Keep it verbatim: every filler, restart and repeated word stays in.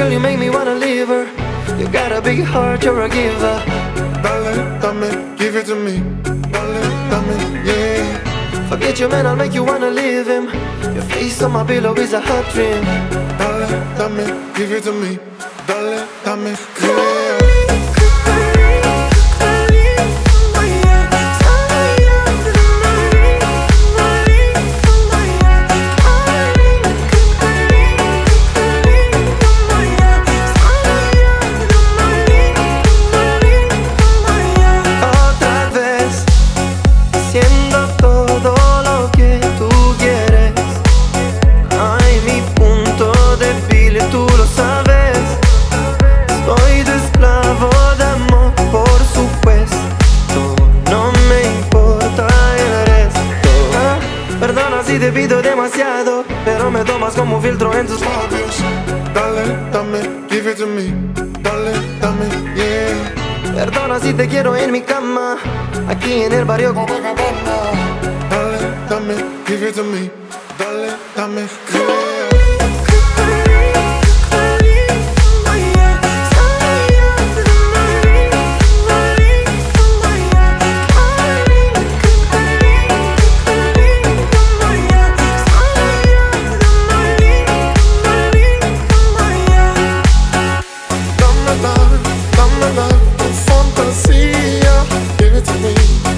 girl, you make me wanna leave her. You got a big heart, you're a giver. Dale, dame, give it to me. Dale, dame, yeah. Forget your man, I'll make you wanna leave him. Your face on my pillow is a hot dream. Dale, dame, give it to me. Dale, dame, yeah. Si te pido demasiado, pero me tomas como filtro en tus labios. Dale, dame, give it to me. Dale, dame, yeah. Perdona si te quiero en mi cama, aquí en el barrio Copacabana. Dale, dame, give it to me. Dale, dame, yeah. Dame tu fantasía, give it to me.